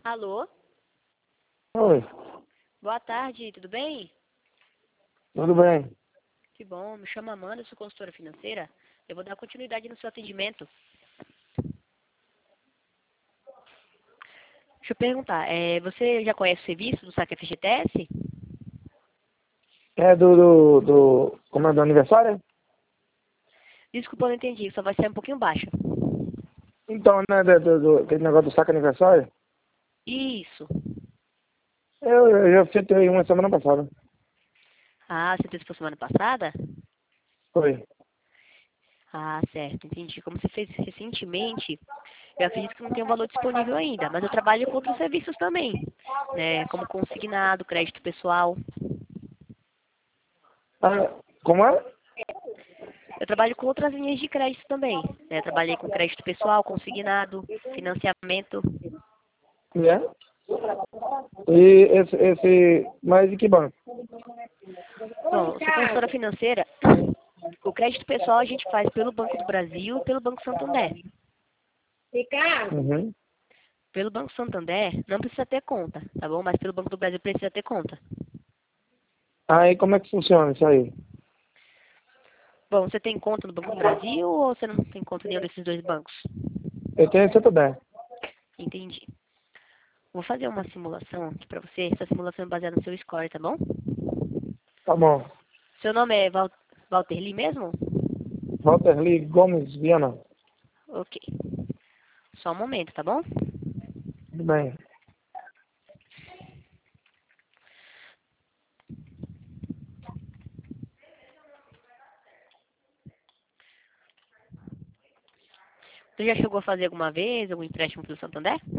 Alô? Oi, Boa tarde, tudo bem? tudo bem? Que bom, me chamo Amanda, sou consultora financeira. Eu vou dar continuidade no seu atendimento. Deixa eu perguntar, você já conhece o serviço do Saque FGTS? É como é do aniversário? É? Desculpa, eu não entendi, só vai ser um pouquinho baixa. Então, né, aquele negócio do saco aniversário, Isso. eu já fiz uma semana passada. Ah, você fez por semana passada? Foi. Ah, certo, entendi. Como você fez recentemente, eu acredito que não tem um valor disponível ainda, mas eu trabalho com outros serviços também, né? Como consignado, crédito pessoal. Ah, como é? Eu trabalho com outras linhas de crédito também, né? Trabalhei com crédito pessoal, consignado, financiamento. É? E mas de que banco? Bom, eu sou consultora financeira. O crédito pessoal a gente faz pelo Banco do Brasil e pelo Banco Santander. Uhum. Pelo Banco Santander não precisa ter conta, tá bom? Mas pelo Banco do Brasil precisa ter conta. Aí, como é que funciona isso aí? Bom, você tem conta no Banco do Brasil ou você não tem conta em nenhum desses dois bancos? Eu tenho 110. Entendi. Vou fazer uma simulação aqui pra você. Essa simulação é baseada no seu score, tá bom? Tá bom. Seu nome é Walter Lee mesmo? Walter Lee Gomes Viana. Ok. Só um momento, tá bom? Tudo bem. Você já chegou a fazer alguma vez algum empréstimo pelo Santander?